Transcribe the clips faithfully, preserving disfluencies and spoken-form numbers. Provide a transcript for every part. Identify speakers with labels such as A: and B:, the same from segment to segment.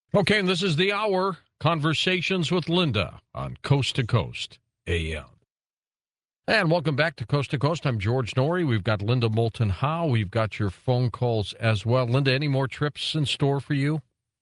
A: Okay, and this is the hour Conversations with Linda on Coast to Coast A M. And welcome back to Coast to Coast. I'm George Norrie. We've got Linda Moulton Howe. We've got your phone calls as well. Linda, any more trips in store for you?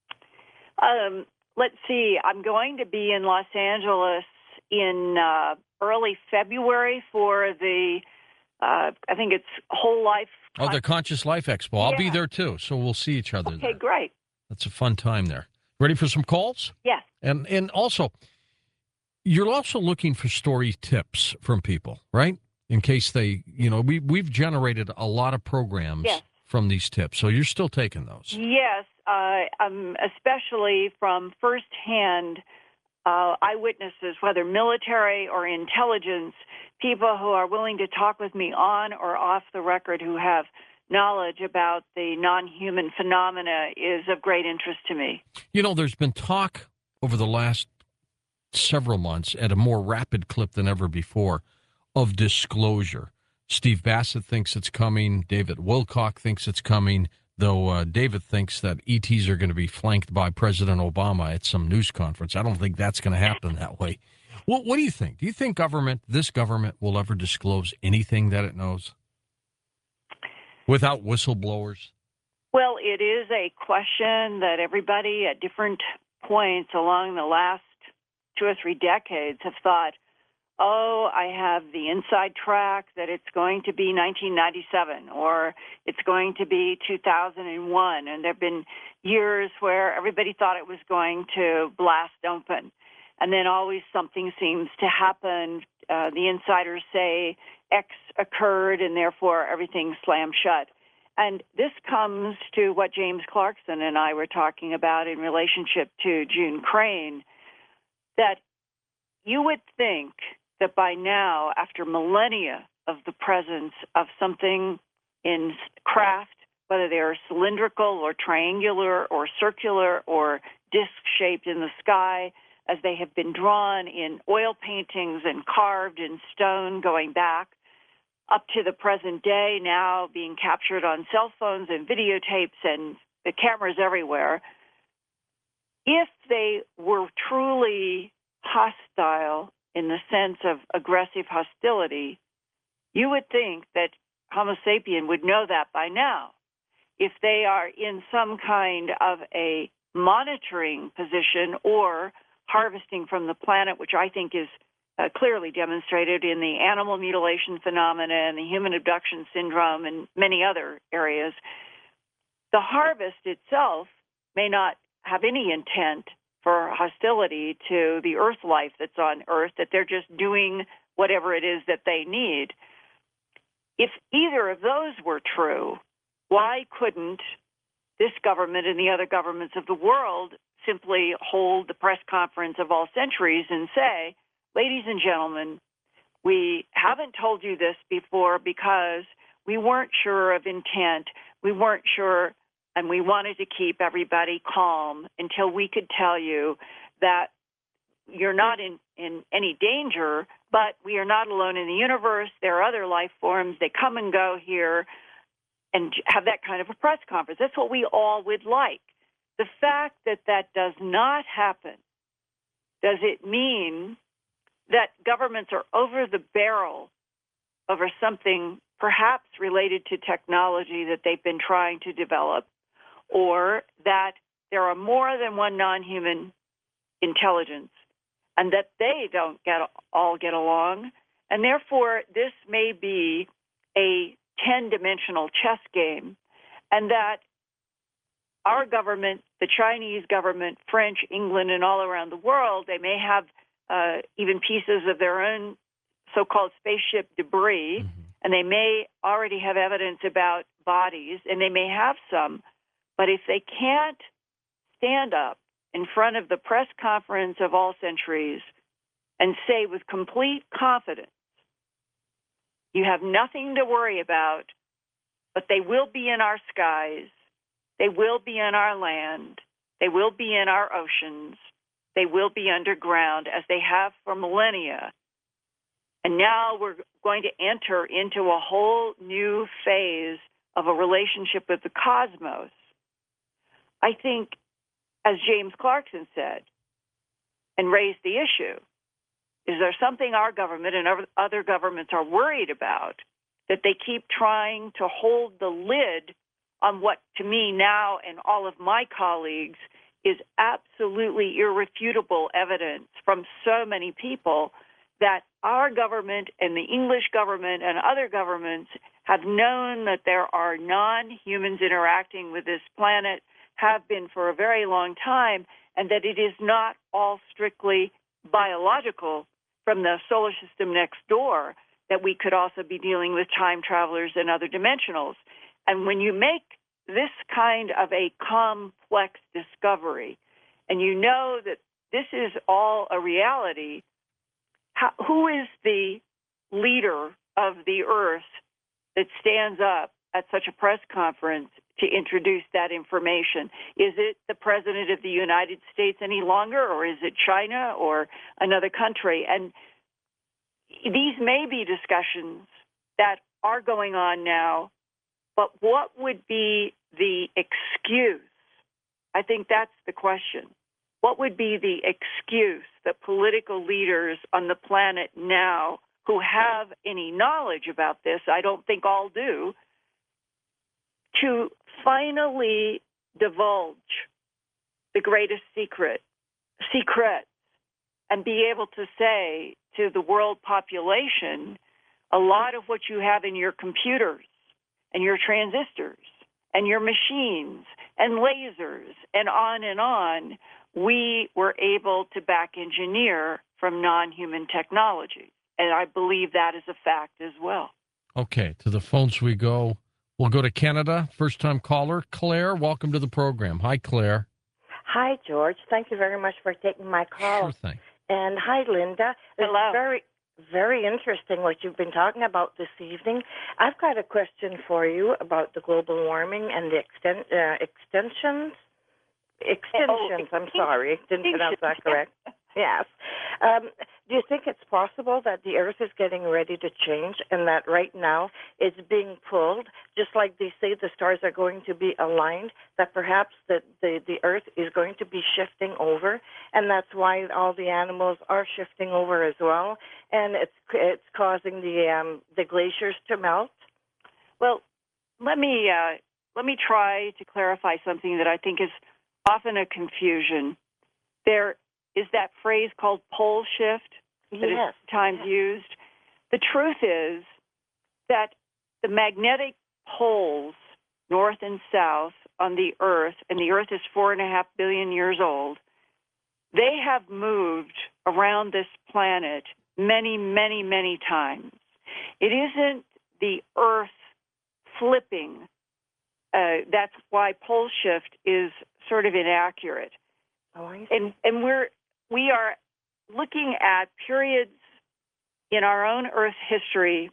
B: Um, let's see. I'm going to be in Los Angeles in uh, early February for the, uh, I think it's Whole Life.
A: Oh, the Conscious Life Expo. I'll be
B: Yeah.
A: there too, so we'll see each other
B: Okay,
A: there.
B: great.
A: That's a fun time there. Ready for some calls?
B: Yes.
A: And and also, you're also looking for story tips from people, right? In case they, you know, we we've generated a lot of programs
B: Yes.
A: from these tips, so you're still taking those.
B: Yes, uh, um, especially from firsthand uh, eyewitnesses, whether military or intelligence, people who are willing to talk with me on or off the record who have knowledge about the non-human phenomena is of great interest to me.
A: You know, there's been talk over the last several months at a more rapid clip than ever before of disclosure. Steve Bassett thinks it's coming. David Wilcock thinks it's coming, though uh, David thinks that E Ts are going to be flanked by President Obama at some news conference. I don't think that's going to happen that way. What, what do you think? Do you think government, this government, will ever disclose anything that it knows without whistleblowers?
B: Well, it is a question that everybody at different points along the last two or three decades have thought, oh, I have the inside track that it's going to be nineteen ninety-seven or it's going to be two thousand one. And there have been years where everybody thought it was going to blast open. And then always something seems to happen. Uh, the insiders say X occurred and therefore everything slammed shut. And this comes to what James Clarkson and I were talking about in relationship to June Crane, that you would think that by now, after millennia of the presence of something in craft, whether they are cylindrical or triangular or circular or disc-shaped in the sky, as they have been drawn in oil paintings and carved in stone going back, up to the present day, now being captured on cell phones and videotapes and the cameras everywhere, if they were truly hostile in the sense of aggressive hostility, you would think that Homo sapien would know that by now. If they are in some kind of a monitoring position or harvesting from the planet, which I think is uh, clearly demonstrated in the animal mutilation phenomena and the human abduction syndrome and many other areas, the harvest itself may not have any intent for hostility to the Earth life that's on Earth, that they're just doing whatever it is that they need. If either of those were true, why couldn't this government and the other governments of the world simply hold the press conference of all centuries and say, ladies and gentlemen, we haven't told you this before because we weren't sure of intent, we weren't sure, and we wanted to keep everybody calm until we could tell you that you're not in, in any danger, but we are not alone in the universe. There are other life forms. They come and go here, and have that kind of a press conference. That's what we all would like. The fact that that does not happen, does it mean that governments are over the barrel over something perhaps related to technology that they've been trying to develop, or that there are more than one non-human intelligence and that they don't get all get along, and therefore this may be a ten-dimensional chess game, and that our government, the Chinese government, French, England, and all around the world, they may have uh, even pieces of their own so-called spaceship debris, mm-hmm. and they may already have evidence about bodies, and they may have some, but if they can't stand up in front of the press conference of all centuries and say with complete confidence, you have nothing to worry about, but they will be in our skies, they will be in our land, they will be in our oceans, they will be underground as they have for millennia. And now we're going to enter into a whole new phase of a relationship with the cosmos. I think as James Clarkson said, and raised the issue. Is there something our government and other governments are worried about that they keep trying to hold the lid on what, to me now and all of my colleagues, is absolutely irrefutable evidence from so many people that our government and the English government and other governments have known that there are non-humans interacting with this planet, have been for a very long time, and that it is not all strictly biological from the solar system next door, that we could also be dealing with time travelers and other dimensionals. And when you make this kind of a complex discovery, and you know that this is all a reality, how, who is the leader of the Earth that stands up at such a press conference to introduce that information? Is it the President of the United States any longer, or is it China or another country? And these may be discussions that are going on now, but what would be the excuse? I think that's the question. What would be the excuse that political leaders on the planet now who have any knowledge about this, I don't think all do, to finally divulge the greatest secret, secrets, and be able to say to the world population, a lot of what you have in your computers and your transistors and your machines and lasers and on and on, we were able to back engineer from non-human technology. And I believe that is a fact as well.
A: Okay, to the phones we go. We'll go to Canada. First-time caller, Claire. Welcome to the program. Hi, Claire.
C: Hi, George. Thank you very much for taking my call.
A: Sure thing.
C: And hi, Linda. It's
B: Hello.
C: very, very interesting what you've been talking about this evening. I've got a question for you about the global warming and the exten- uh, extensions. Extensions,
B: Oh,
C: I'm sorry. Didn't pronounce that correct. Yes. Um, do you think it's possible that the Earth is getting ready to change and that right now it's being pulled, just like they say the stars are going to be aligned, that perhaps the, the, the Earth is going to be shifting over, and that's why all the animals are shifting over as well, and it's it's causing the um, the glaciers to melt?
B: Well, let me uh, let me try to clarify something that I think is often a confusion. There is that phrase called pole shift that
C: Yes.
B: is sometimes
C: Yes.
B: used. The truth is that the magnetic poles, north and south, on the Earth, and the Earth is four and a half billion years old, they have moved around this planet many, many, many times. It isn't the Earth flipping. Uh, that's why pole shift is sort of inaccurate.
C: Oh, I see.
B: And and we're we are looking at periods in our own Earth history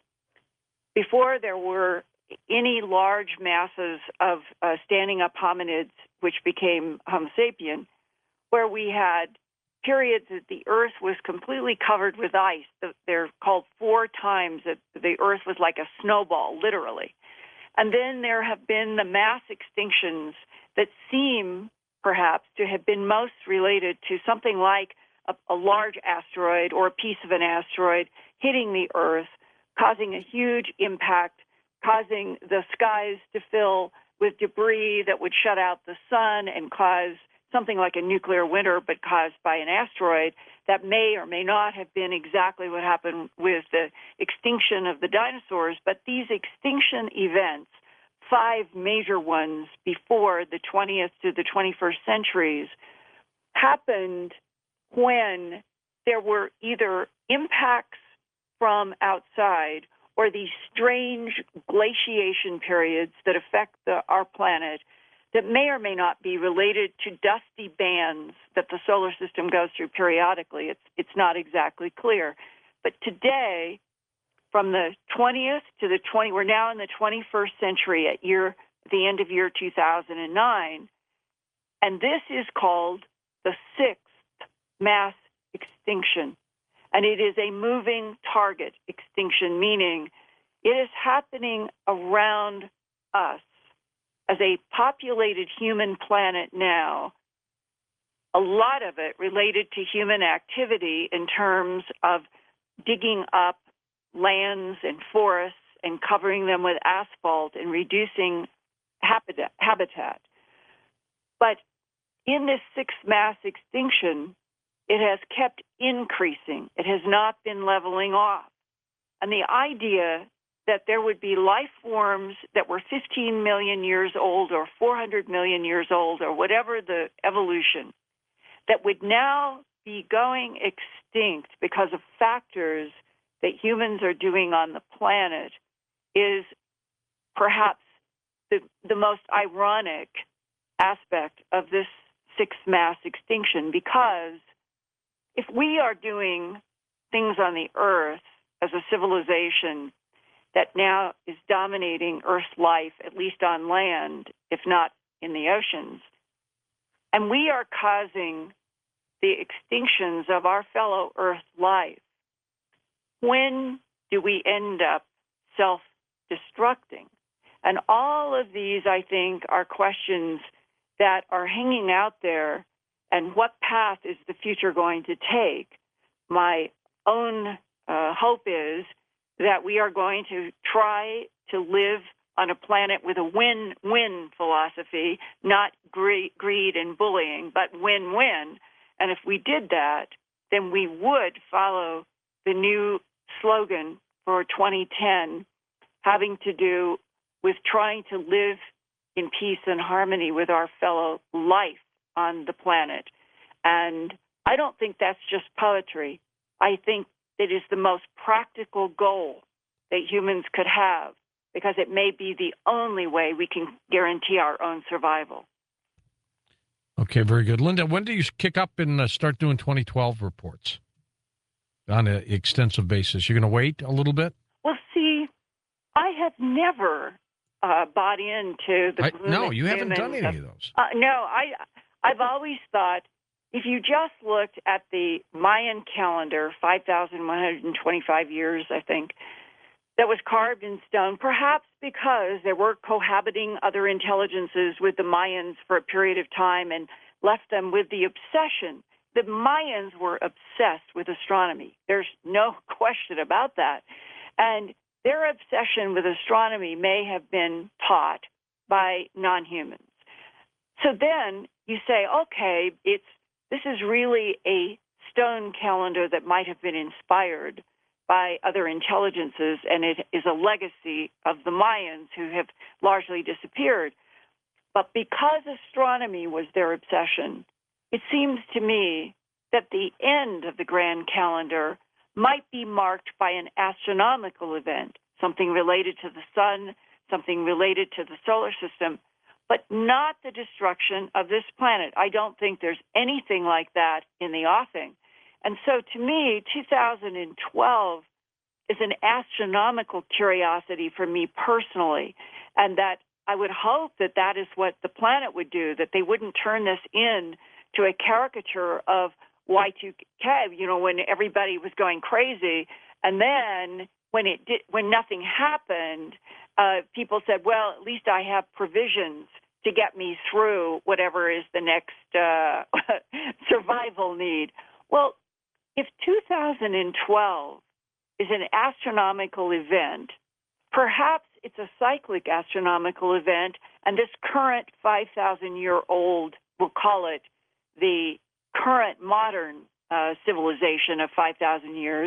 B: before there were any large masses of uh, standing up hominids, which became Homo sapien, where we had periods that the Earth was completely covered with ice. They're called four times that the Earth was like a snowball, literally. And then there have been the mass extinctions that seem perhaps to have been most related to something like a, a large asteroid or a piece of an asteroid hitting the Earth, causing a huge impact, causing the skies to fill with debris that would shut out the sun and cause something like a nuclear winter, but caused by an asteroid. That may or may not have been exactly what happened with the extinction of the dinosaurs, but these extinction events, five major ones before the twentieth to the twenty-first centuries, happened when there were either impacts from outside or these strange glaciation periods that affect the, our planet that may or may not be related to dusty bands that the solar system goes through periodically. It's, it's not exactly clear. But today, from the twentieth to the twentieth, we're now in the twenty-first century at year, the end of year two thousand nine, and this is called the sixth mass extinction. And it is a moving target extinction, meaning it is happening around us as a populated human planet now. a lot of it related to human activity in terms of digging up lands and forests and covering them with asphalt and reducing habitat. habitat. But in this sixth mass extinction, it has kept increasing. It has not been leveling off. And the idea that there would be life forms that were fifteen million years old or four hundred million years old or whatever the evolution, that would now be going extinct because of factors that humans are doing on the planet is perhaps the, the most ironic aspect of this sixth mass extinction, because if we are doing things on the earth as a civilization that now is dominating Earth's life, at least on land, if not in the oceans, and we are causing the extinctions of our fellow Earth life, when do we end up self-destructing? And all of these, I think, are questions that are hanging out there. And what path is the future going to take? My own uh, hope is that we are going to try to live on a planet with a win-win philosophy, not greed, greed and bullying, but win-win. And if we did that, then we would follow the new slogan for twenty ten, having to do with trying to live in peace and harmony with our fellow life on the planet. And I don't think that's just poetry. I think it is the most practical goal that humans could have, because it may be the only way we can guarantee our own survival.
A: Okay, very good. Linda, when do you kick up and uh, start doing twenty twelve reports on an extensive basis? You're going to wait a little bit?
B: Well, see, I have never uh, bought into the
A: I,
B: gloom
A: No,
B: and
A: you haven't
B: doom
A: done
B: and,
A: any of those.
B: Uh, no, I, I've always thought if you just looked at the Mayan calendar, five thousand one hundred twenty-five years, I think, that was carved in stone, perhaps because there were cohabiting other intelligences with the Mayans for a period of time and left them with the obsession. The Mayans were obsessed with astronomy. There's no question about that. And their obsession with astronomy may have been taught by non-humans. So then you say, okay, it's this is really a stone calendar that might have been inspired by other intelligences, and it is a legacy of the Mayans who have largely disappeared. But because astronomy was their obsession, it seems to me that the end of the grand calendar might be marked by an astronomical event, something related to the sun, something related to the solar system, but not the destruction of this planet. I don't think there's anything like that in the offing. And so to me, two thousand twelve is an astronomical curiosity for me personally, and that I would hope that that is what the planet would do, that they wouldn't turn this in to a caricature of Y two K, you know, when everybody was going crazy. And then when it did, when nothing happened, uh, people said, well, at least I have provisions to get me through whatever is the next uh, survival need. Well, if two thousand twelve is an astronomical event, perhaps it's a cyclic astronomical event, and this current five thousand year old, we'll call it the current modern uh, civilization of five thousand years,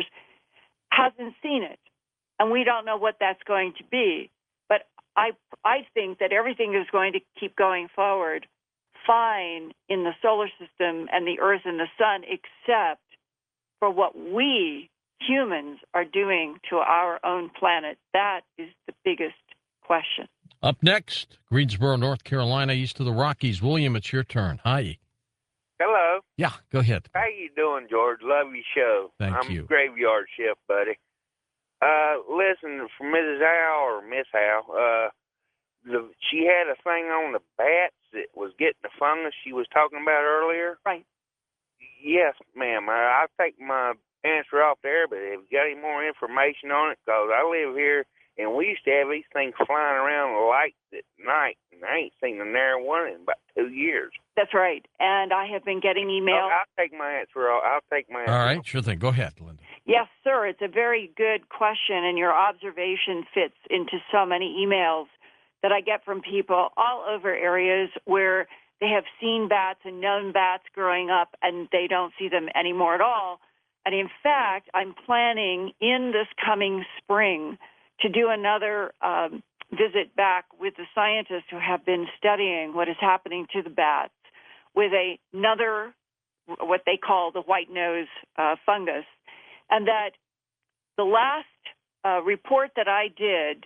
B: hasn't seen it. And we don't know what that's going to be. But I, I think that everything is going to keep going forward fine in the solar system and the Earth and the sun, except for what we humans are doing to our own planet. That is the biggest question.
A: Up next, Greensboro, North Carolina, east of the Rockies. William, it's your turn. Hi.
D: Hello.
A: Yeah, go ahead.
D: How you doing, George? Love your show.
A: Thank
D: I'm
A: you.
D: graveyard shift, buddy. Uh, listen, for Missus Howe or Miss Howe, uh, the, she had a thing on the bats that was getting the fungus she was talking about earlier.
B: Right.
D: Yes, ma'am. I, I'll take my answer off there, but have you got any more information on it? Because I live here And we used to have these things flying around the lights at night, and I ain't seen a nary one in about two years.
B: That's right. And I have been getting email.
D: Oh, I'll take my answer. I'll, I'll take my answer.
A: All right, sure thing. Go ahead, Linda.
B: Yes, sir. It's a very good question, and your observation fits into so many emails that I get from people all over areas where they have seen bats and known bats growing up, and they don't see them anymore at all. And in fact, I'm planning in this coming spring to do another um, visit back with the scientists who have been studying what is happening to the bats with a, another, what they call the white nose uh, fungus. And that the last uh, report that I did,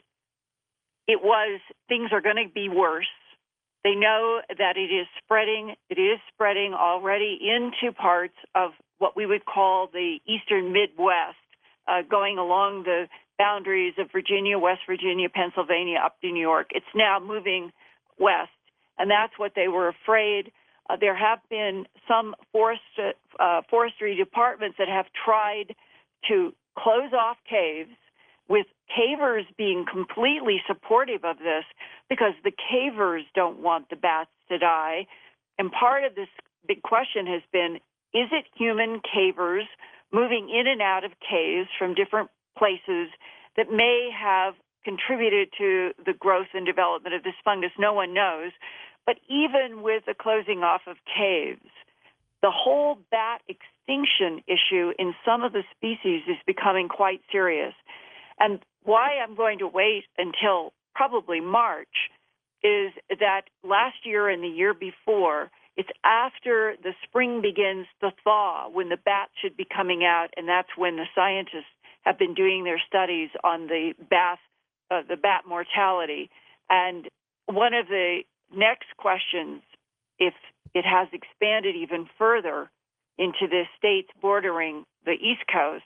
B: it was things are going to be worse. They know that it is spreading. It is spreading already into parts of what we would call the eastern Midwest, uh, going along the boundaries of Virginia, West Virginia, Pennsylvania, up to New York. It's now moving west, and that's what they were afraid. Uh, there have been some forest, uh, forestry departments that have tried to close off caves, with cavers being completely supportive of this because the cavers don't want the bats to die. And part of this big question has been, is it human cavers moving in and out of caves from different places that may have contributed to the growth and development of this fungus? No one knows. But even with the closing off of caves, the whole bat extinction issue in some of the species is becoming quite serious. And why I'm going to wait until probably March is that last year and the year before, it's after the spring begins to thaw when the bats should be coming out, and that's when the scientists have been doing their studies on the bat, uh, the bat mortality. And one of the next questions, if it has expanded even further into the states bordering the East Coast,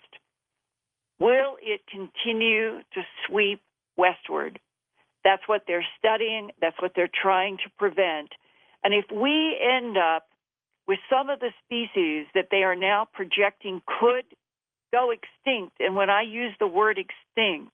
B: will it continue to sweep westward? That's what they're studying. That's what they're trying to prevent. And if we end up with some of the species that they are now projecting could go extinct, and when I use the word extinct,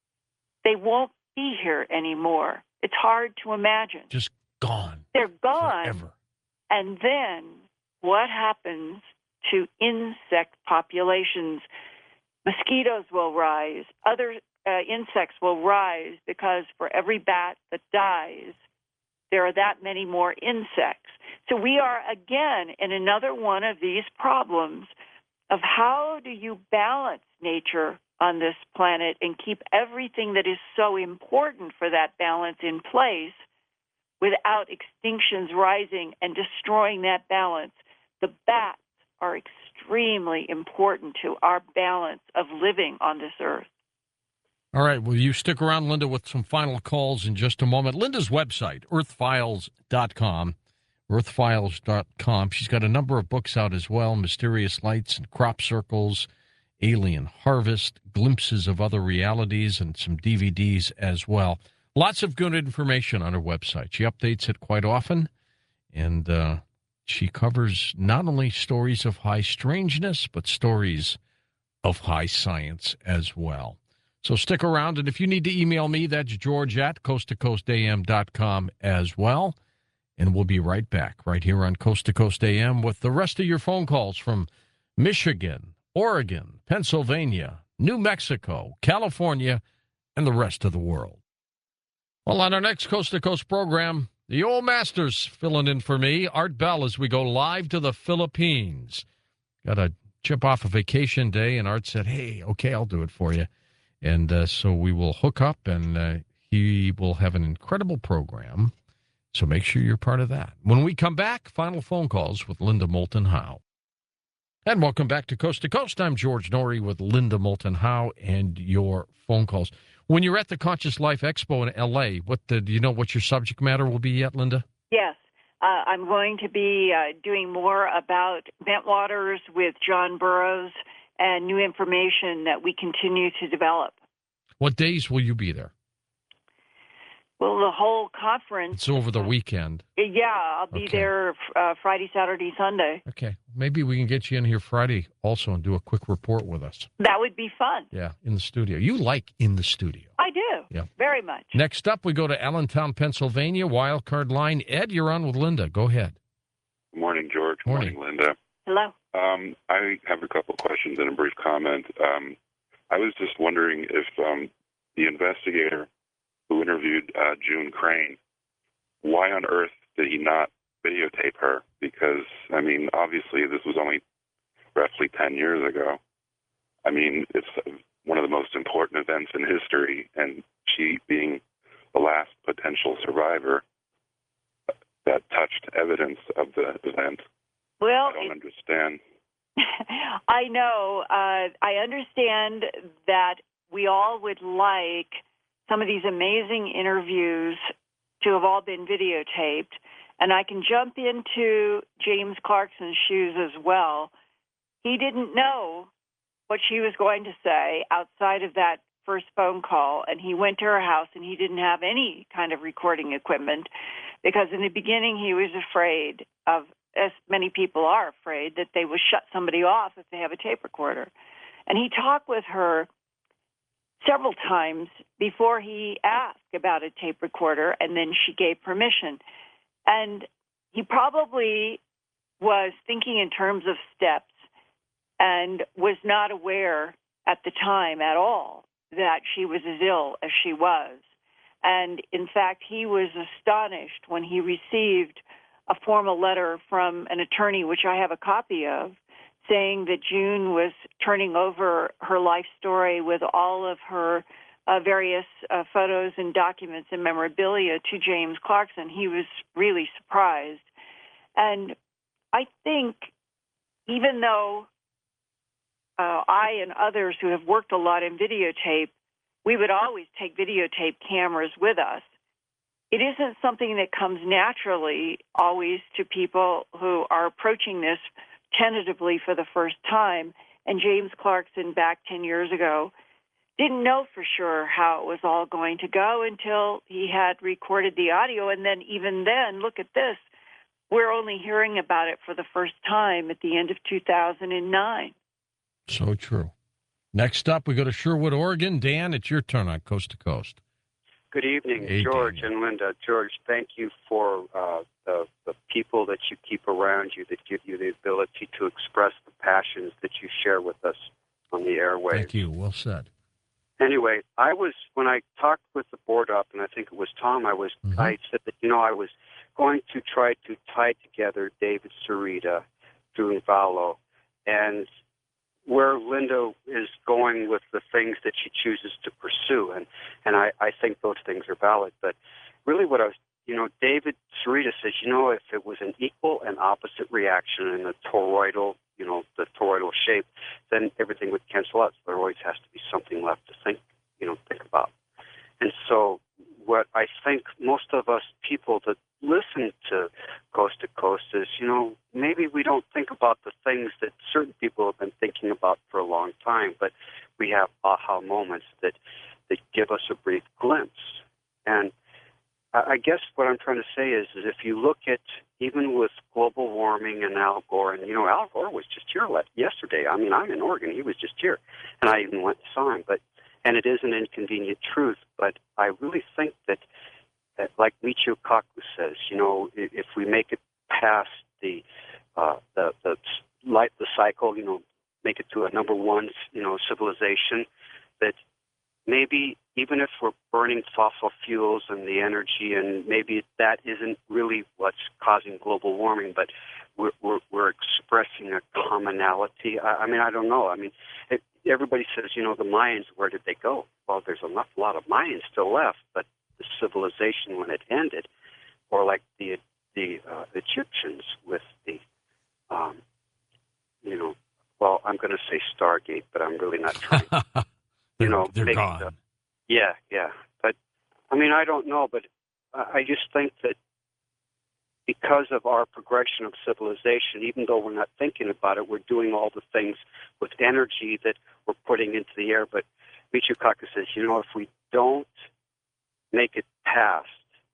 B: they won't be here anymore. It's hard to imagine.
A: Just gone.
B: They're gone.
A: Forever.
B: And then what happens to insect populations? Mosquitoes will rise. Other uh, insects will rise because for every bat that dies, there are that many more insects. So we are, again, in another one of these problems of how do you balance nature on this planet and keep everything that is so important for that balance in place without extinctions rising and destroying that balance. The bats are extremely important to our balance of living on this earth.
A: All right. Will you stick around, Linda, with some final calls in just a moment? Linda's website, earth files dot com, earth files dot com. She's got a number of books out as well, Mysterious Lights and Crop Circles, Alien Harvest, Glimpses of Other Realities, and some D V Ds as well. Lots of good information on her website. She updates it quite often, and uh, she covers not only stories of high strangeness, but stories of high science as well. So stick around, and if you need to email me, that's George at coast to coast a m dot com as well. And we'll be right back right here on Coast to Coast A M with the rest of your phone calls from Michigan, Oregon, Pennsylvania, New Mexico, California, and the rest of the world. Well, on our next Coast to Coast program, the old masters filling in for me, Art Bell, as we go live to the Philippines. Got to chip off a vacation day, and Art said, hey, okay, I'll do it for you. And uh, so we will hook up, and uh, he will have an incredible program. So make sure you're part of that. When we come back, final phone calls with Linda Moulton Howe. And welcome back to Coast to Coast. I'm George Norrie with Linda Moulton Howe and your phone calls. When you're at the Conscious Life Expo in L A, what the, do you know what your subject matter will be yet, Linda?
B: Yes. Uh, I'm going to be uh, doing more about Bentwaters with John Burroughs and new information that we continue to develop.
A: What days will you be there?
B: Well, the whole conference.
A: It's over the weekend.
B: Yeah, I'll be
A: Okay.
B: there uh, Friday, Saturday, Sunday.
A: Okay. Maybe we can get you in here Friday also and do a quick report with us.
B: That would be fun.
A: Yeah, in the studio. You like in the studio.
B: I do.
A: Yeah.
B: Very much.
A: Next up, we go to Allentown, Pennsylvania. Wild card line. Ed, you're on with Linda. Go ahead.
E: Good morning, George. Good
A: Morning.
E: morning, Linda.
B: Hello.
E: Um, I have a couple questions and a brief comment. Um, I was just wondering if um, the investigator who interviewed uh, June Crane, why on earth did he not videotape her? Because, I mean, obviously this was only roughly ten years ago. I mean, it's one of the most important events in history, and she being the last potential survivor that touched evidence of the event.
B: Well,
E: I don't
B: it,
E: understand.
B: I know. Uh, I understand that we all would like some of these amazing interviews to have all been videotaped, and I can jump into James Clarkson's shoes as well. He didn't know what she was going to say outside of that first phone call, and he went to her house, and he didn't have any kind of recording equipment because in the beginning he was afraid of, as many people are afraid, that they will shut somebody off if they have a tape recorder. And he talked with her several times before he asked about a tape recorder, and then she gave permission. And he probably was thinking in terms of steps and was not aware at the time at all that she was as ill as she was. And in fact, he was astonished when he received a formal letter from an attorney, which I have a copy of, saying that June was turning over her life story with all of her uh, various uh, photos and documents and memorabilia to James Clarkson. He was really surprised. And I think even though uh, I and others who have worked a lot in videotape, we would always take videotape cameras with us, it isn't something that comes naturally always to people who are approaching this tentatively for the first time. And James Clarkson, back ten years ago, didn't know for sure how it was all going to go until he had recorded the audio. And then even then, look at this, we're only hearing about it for the first time at the end of two thousand nine.
A: So true. Next up, we go to Sherwood, Oregon. Dan, it's your turn on Coast to Coast.
F: Good evening,
A: Hey,
F: George
A: Daniel.
F: and Linda. George, thank you for uh, the, the people that you keep around you that give you the ability to express the passions that you share with us on the airwaves.
A: Thank you. Well said.
F: Anyway, I was, when I talked with the board up, and I think it was Tom, I was,
A: Mhm.
F: I said that, you know, I was going to try to tie together David Sarita, June Vallow, and where Linda is going with the things that she chooses to pursue. And, and I, I think those things are valid. But really what I was, you know, David Sarita says, you know, if it was an equal and opposite reaction in the toroidal, you know, the toroidal shape, then everything would cancel out. So there always has to be something left to think, you know, think about. And so what I think most of us people that listen to Coast to Coast is, you know, maybe we don't think about the things that certain people have been thinking about for a long time, but we have aha moments that, that give us a brief glimpse. And I I guess what I'm trying to say is, is if you look at, even with global warming and Al Gore, and, you know, Al Gore was just here yesterday. I mean, I'm in Oregon. He was just here. And I even went and saw him. But, and it is an inconvenient truth, but I really think that, that like Michio Kaku says, you know, if, if we make it past the, uh, the, the light, the cycle, you know, make it to a number one, you know, civilization, that maybe even if we're burning fossil fuels and the energy, and maybe that isn't really what's causing global warming, but we're, we're, we're expressing a commonality. I, I mean, I don't know. I mean, it, everybody says, you know, the Mayans, where did they go? Well, there's enough, a lot of Mayans still left, but the civilization, when it ended, or like the the uh, Egyptians with the, um, you know, well, I'm going to say Stargate, but I'm really not trying.
A: they're,
F: you know,
A: they're
F: maybe
A: gone.
F: the- yeah, yeah. But, I mean, I don't know, but I I just think that because of our progression of civilization, even though we're not thinking about it, we're doing all the things with energy that we're putting into the air. But Michio Kaku says, you know, if we don't make it past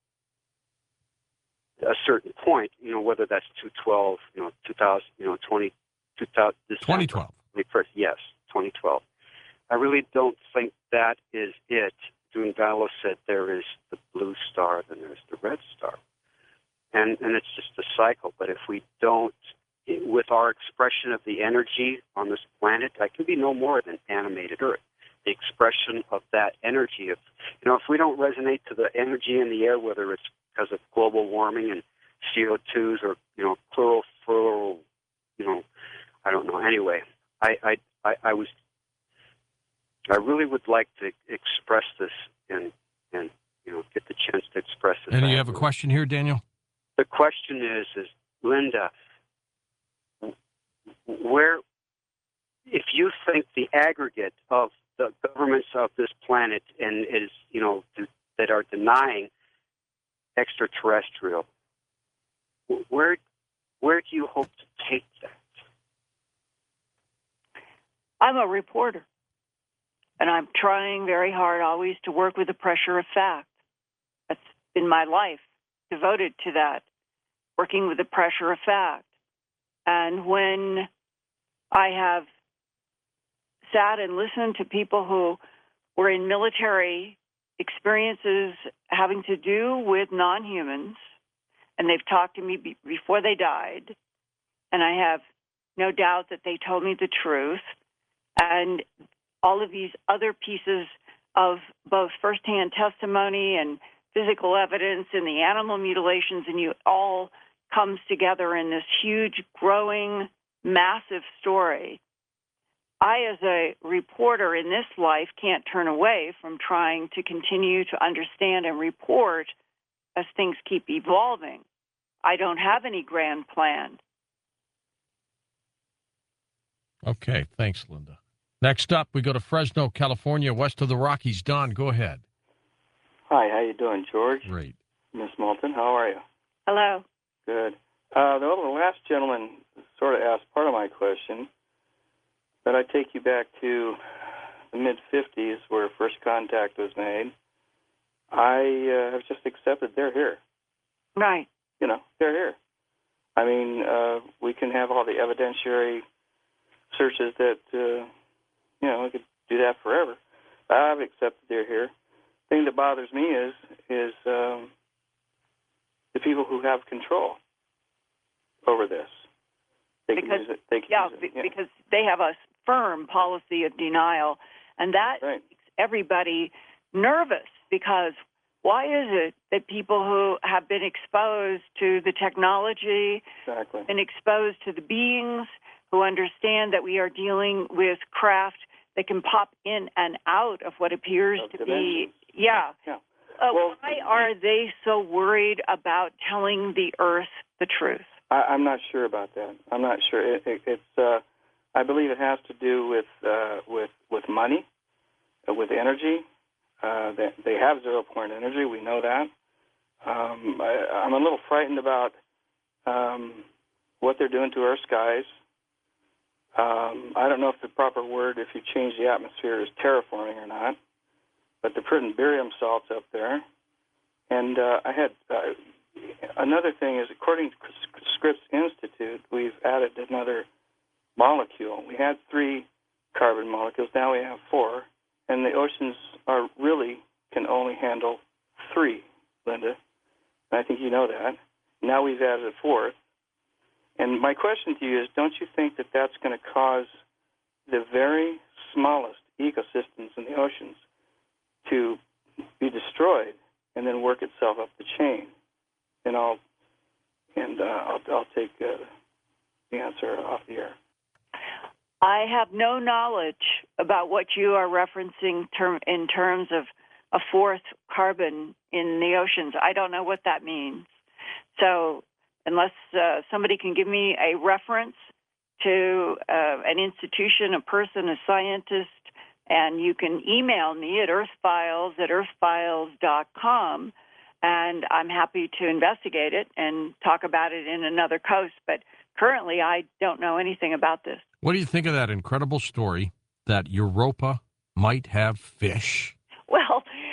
F: a certain point, you know, whether that's two twelve, you know, two thousand, you know, twenty, two thousand,
A: twenty twelve.
F: twenty-first, yes, twenty twelve. I really don't think that is it. Drunvalo said there is the blue star, then there's the red star. And and it's just a cycle. But if we don't, with our expression of the energy on this planet, I can be no more than animated Earth. The expression of that energy, of, you know, if we don't resonate to the energy in the air, whether it's because of global warming and C O twos or, you know, chlorophyll, you know, I don't know. Anyway, I, I, I, I was, I really would like to express this and, and, you know, get the chance to express it.
A: And you have a question here, Daniel?
F: The question is, is Linda, where, if you think the aggregate of the governments of this planet and is, you know, that are denying extraterrestrial, where, where do you hope to take that?
B: I'm a reporter, and I'm trying very hard always to work with the pressure of fact. That's been my life, devoted to that, working with the pressure of fact. And when I have sat and listened to people who were in military experiences having to do with non-humans, and they've talked to me be- before they died, and I have no doubt that they told me the truth, and all of these other pieces of both firsthand testimony and physical evidence and the animal mutilations, and you all comes together in this huge, growing, massive story. I, as a reporter in this life, can't turn away from trying to continue to understand and report as things keep evolving. I don't have any grand plan.
A: Okay, thanks, Linda. Next up, we go to Fresno, California, west of the Rockies. Don, go ahead.
G: Hi, how you doing, George?
A: Great.
G: Miss Moulton, how are you?
B: Hello.
G: Good. Uh, the, the last gentleman sort of asked part of my question, but I take you back to the mid-fifties where first contact was made. I uh, have just accepted they're here.
B: Right.
G: You know, they're here. I mean, uh, we can have all the evidentiary searches that, uh, you know, we could do that forever. I've accepted they're here. The thing that bothers me is, is um, the people who have control over this. They
B: because,
G: can use it. They can
B: yeah,
G: use it. yeah,
B: because they have a firm policy of denial, and that
G: right.
B: makes everybody nervous, because why is it that people who have been exposed to the technology
G: Exactly.
B: and exposed to the beings, who understand that we are dealing with craft that can pop in and out of what appears
G: Of
B: to
G: dimensions.
B: be, yeah.
G: Yeah.
B: Uh,
G: Well,
B: why are they so worried about telling the Earth the truth?
G: I, I'm not sure about that. I'm not sure. It, it, it's. Uh, I believe it has to do with uh, with with money, uh, with energy. Uh, they, they have zero point energy. We know that. Um, I, I'm a little frightened about um, what they're doing to our skies. Um, I don't know if the proper word, if you change the atmosphere, is terraforming or not. But they're putting barium salts up there. And uh, I had uh, another thing is, according to Scripps Institute, we've added another molecule. We had three carbon molecules. Now we have four. And the oceans are really can only handle three, Linda. And I think you know that. Now we've added a fourth. And my question to you is, don't you think that that's going to cause the very smallest ecosystems in the oceans to be destroyed and then work itself up the chain? And I'll and uh, I'll, I'll take uh, the answer off the air.
B: I have no knowledge about what you are referencing term, in terms of a fourth carbon in the oceans. I don't know what that means. So unless uh, somebody can give me a reference to uh, an institution, a person, a scientist, and you can email me at earthfiles at earthfiles dot com, and I'm happy to investigate it and talk about it in another coast. But currently, I don't know anything about this.
A: What do you think of that incredible story that Europa might have fish?
B: Well, that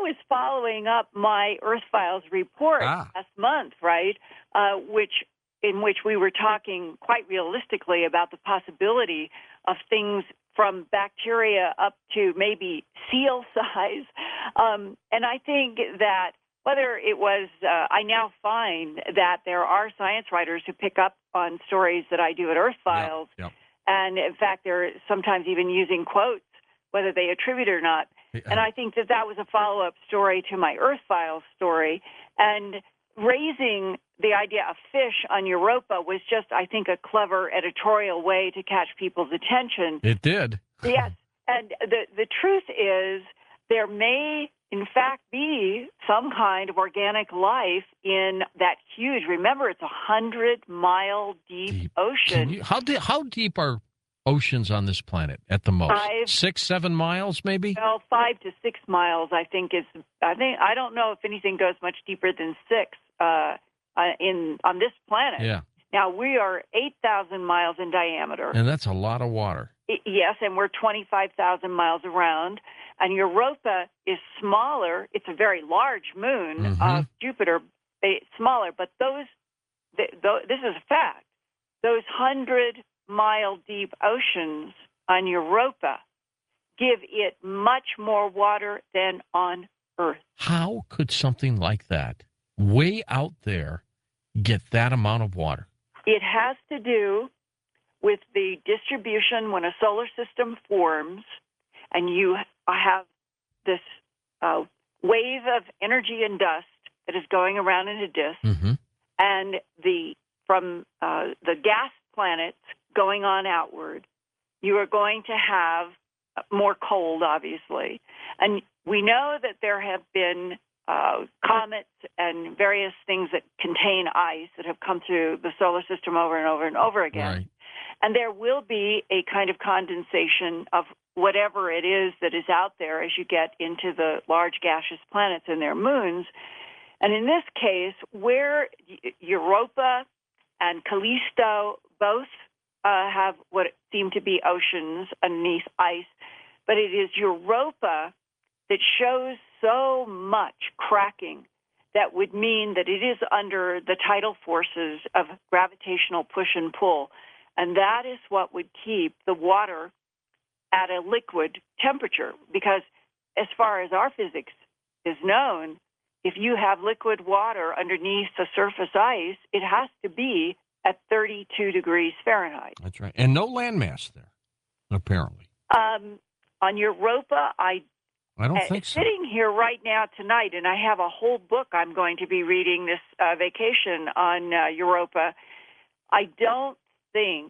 B: was following up my Earth Files report
A: Ah.
B: last month, right, uh, which in which we were talking quite realistically about the possibility of things from bacteria up to maybe seal size. Um, and I think that whether it was, uh, I now find that there are science writers who pick up on stories that I do at Earth Files.
A: Yep, yep.
B: And in fact, they're sometimes even using quotes, whether they attribute or not. And I think that that was a follow-up story to my Earth Files story. And raising the idea of fish on Europa was just, I think, a clever editorial way to catch people's attention.
A: It did.
B: Yes. And the, the truth is there may, in fact, be some kind of organic life in that huge, remember, it's a hundred-mile deep,
A: Deep.
B: ocean.
A: Can you, how, di- how deep are oceans on this planet at the most?
B: Five.
A: Six, seven miles, maybe?
B: Well, five to six miles, I think is. I think I don't know if anything goes much deeper than six uh, uh, in on this planet.
A: Yeah.
B: Now we are eight thousand miles in diameter.
A: And that's a lot of water.
B: I- yes, and we're twenty-five thousand miles around. And Europa is smaller. It's a very large moon
A: Mhm.
B: of Jupiter. It's smaller, but those. The, the, this is a fact. Those hundred mile deep oceans on Europa give it much more water than on Earth.
A: How could something like that, way out there, get that amount of water?
B: It has to do with the distribution when a solar system forms and you have this uh, wave of energy and dust that is going around in a disk,
A: Mm-hmm.
B: and the from uh, the gas planets going on outward, you are going to have more cold, obviously. And we know that there have been uh, comets and various things that contain ice that have come through the solar system over and over and over again.
A: Right.
B: And there will be a kind of condensation of whatever it is that is out there as you get into the large gaseous planets and their moons. And in this case, where Europa and Callisto both uh, have what seem to be oceans underneath ice, but it is Europa that shows so much cracking that would mean that it is under the tidal forces of gravitational push and pull. And that is what would keep the water at a liquid temperature. Because as far as our physics is known, if you have liquid water underneath the surface ice, it has to be at thirty-two degrees Fahrenheit.
A: That's right. And no landmass there, apparently.
B: Um, on Europa, I
A: I don't
B: uh,
A: think so.
B: sitting here right now tonight, and I have a whole book I'm going to be reading this uh, vacation on uh, Europa. I don't think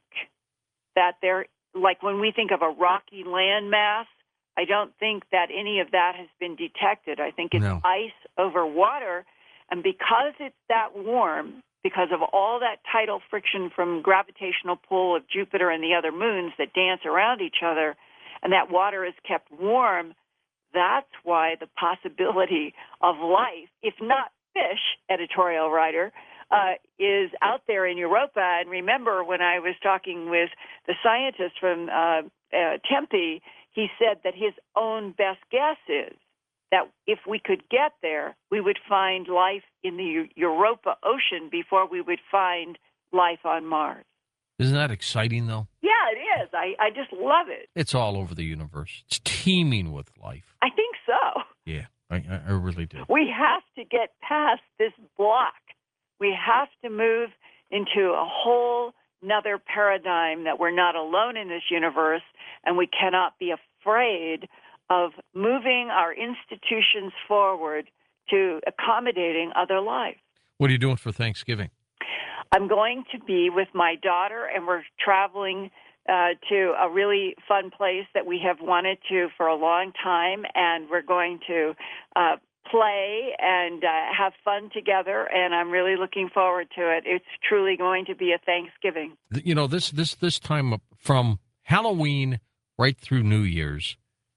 B: that there, like when we think of a rocky landmass, I don't think that any of that has been detected. I think it's
A: No.
B: ice over water. And because it's that warm, because of all that tidal friction from gravitational pull of Jupiter and the other moons that dance around each other, and that water is kept warm, that's why the possibility of life, if not fish, editorial writer, uh, is out there in Europa. And remember, when I was talking with the scientist from uh, uh, Tempe, he said that his own best guess is that if we could get there, we would find life in the Eu- Europa Ocean before we would find life on Mars.
A: Isn't that exciting, though?
B: Yeah, it is. I, I just love it.
A: It's all over the universe. It's teeming with life.
B: I think so.
A: Yeah, I, I, I really do.
B: We have to get past this block. We have to move into a whole another paradigm that we're not alone in this universe, and we cannot be afraid of moving our institutions forward to accommodating other life.
A: What are you doing for Thanksgiving?
B: I'm going to be with my daughter, and we're traveling uh, to a really fun place that we have wanted to for a long time, and we're going to uh, play and uh, have fun together, and I'm really looking forward to it. It's truly going to be a Thanksgiving.
A: You know, this this this time from Halloween right through New Year's,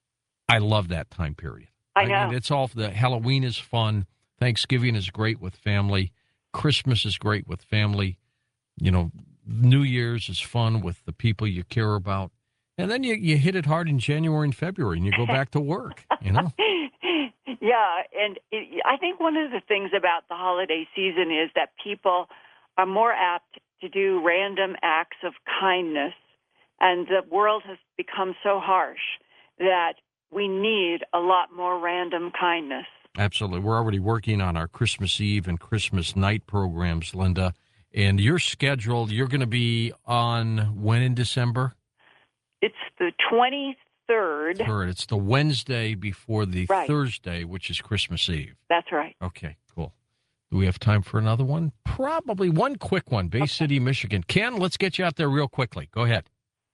A: I love that time period.
B: I know.
A: mean, it's all the Halloween is fun. Thanksgiving is great with family. Christmas is great with family. You know, New Year's is fun with the people you care about. And then you, you hit it hard in January and February and you go back to work, you know?
B: Yeah, and it, I think one of the things about the holiday season is that people are more apt to do random acts of kindness, and the world has become so harsh that we need a lot more random kindness.
A: Absolutely. We're already working on our Christmas Eve and Christmas night programs, Linda. And your schedule, you're going to be on when in December?
B: It's the twenty-third.
A: Third. It's the Wednesday before the
B: Right.
A: Thursday, which is Christmas Eve.
B: That's right.
A: Okay, cool. Do we have time for another one? Probably one quick one. Bay
B: Okay.
A: City, Michigan. Ken, let's get you out there real quickly. Go ahead.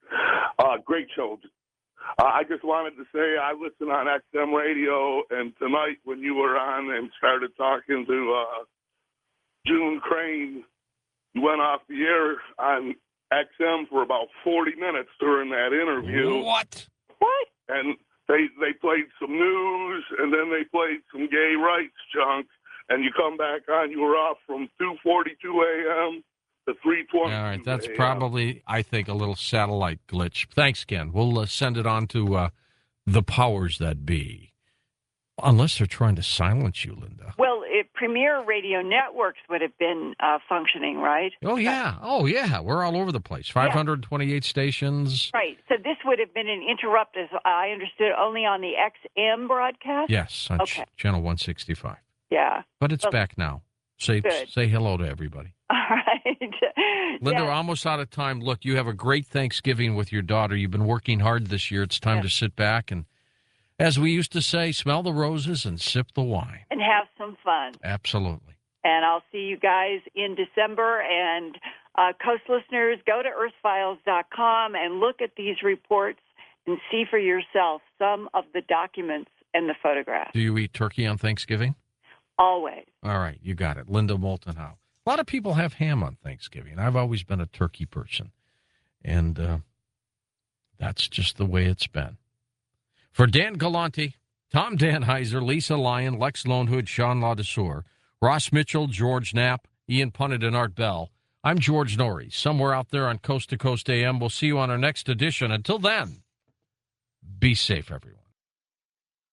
H: Uh, great show. Uh, I just wanted to say I listen on X M radio, and tonight when you were on and started talking to uh, June Crane, you went off the air on X M for about forty minutes during that interview.
A: What?
B: What?
H: And they they played some news, and then they played some gay rights junk, and you come back on, you were off from two forty-two a.m. to three twenty.
A: All right, that's probably, I think, a little satellite glitch. Thanks, Ken. We'll uh, send it on to uh, the powers that be. Unless they're trying to silence you, Linda.
B: Well, it, Premier Radio Networks would have been uh, functioning, right?
A: Oh, yeah. Oh, yeah. We're all over the place. five hundred twenty-eight stations.
B: Right. So this would have been an interrupt, as I understood, only on the X M broadcast?
A: Yes, on
B: Okay.
A: ch- channel one sixty-five.
B: Yeah.
A: But it's
B: Well,
A: back now. Say
B: good.
A: say hello to everybody.
B: All right.
A: Linda, we're
B: Yeah.
A: almost out of time. Look, you have a great Thanksgiving with your daughter. You've been working hard this year. It's time
B: Yeah.
A: to sit back and, as we used to say, smell the roses and sip the wine.
B: And have some fun.
A: Absolutely.
B: And I'll see you guys in December. And uh, Coast listeners, go to earth files dot com and look at these reports and see for yourself some of the documents and the photographs.
A: Do you eat turkey on Thanksgiving?
B: Always.
A: All right, you got it. Linda Moulton Howe. A lot of people have ham on Thanksgiving. I've always been a turkey person. And uh, that's just the way it's been. For Dan Galante, Tom Danheiser, Lisa Lyon, Lex Lonehood, Sean Ladesseur, Ross Mitchell, George Knapp, Ian Punnett, and Art Bell, I'm George Norrie. Somewhere out there on Coast to Coast A M. We'll see you on our next edition. Until then, be safe, everyone.